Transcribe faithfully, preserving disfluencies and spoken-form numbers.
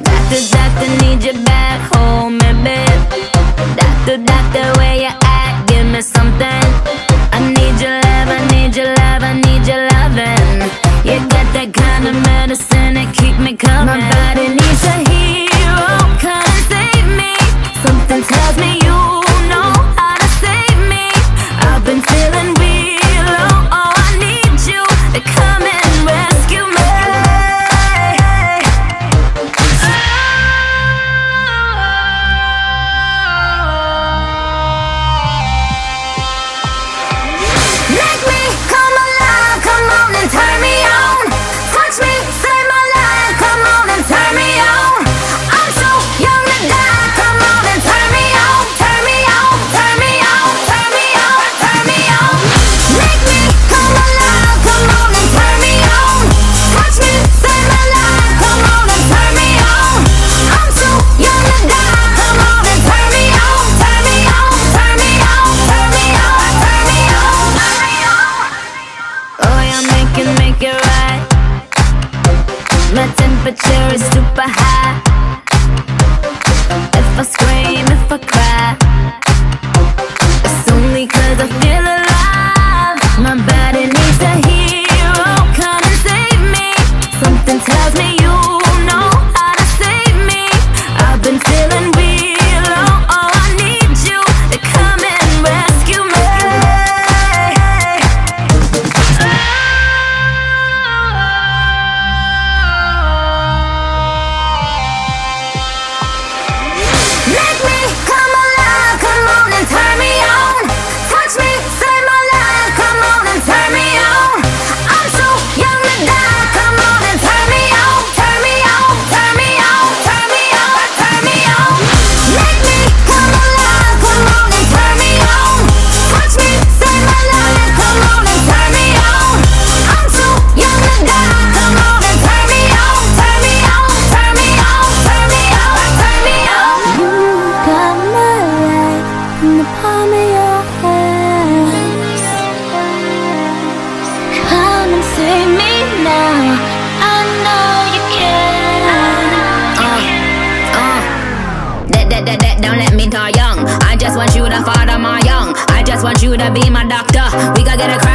Doctor, doctor, need you back home, baby. Doctor, doctor, where you at? Give me something. I need your love, I need your love, I need your loving. You got that kind of medicine that keep me coming. My body needs a hero, come and save me. Something tells me you know how to save me. I've been feeling real low, oh I need you to come and rescue me. Make me come alive, come on and turn me on. Touch me, save my life, come on and turn me on. I'm so young to die, come on and turn me on. Turn me on, turn me on, turn me on, turn me on. Make me come alive, come on and turn me on. Touch me, save my life, come on and turn me on. I'm so young to die, come on and turn me on. Turn me on, turn me on, turn me on, turn me on, turn me on. Oh yeah, make it, make it right. My temperature is super high. If I scream, if I cry, it's only cause I feel alive. My body needs a hero, come and save me. Something tells me you know how to save me. I've been feeling real low, oh I need you to come and rescue me. Make me come alive, come on and turn me on. Touch me, save my life, come on and turn me on. I'm so young to die, come on and turn me on. Turn me on, turn me on, turn me on, turn me on. Make me come alive, come on and turn me on. Touch me, save my life, come on and turn me on. I'm so young to die, come on and turn me on. Turn me on, turn me on, turn me on, turn me on. You got my life in the palm of your hand. Come and save me now. I know you can. Uh, uh. That, that, that, that, don't let me die young. I just want you to father my young. I just want you to be my doctor. We gotta get a crack.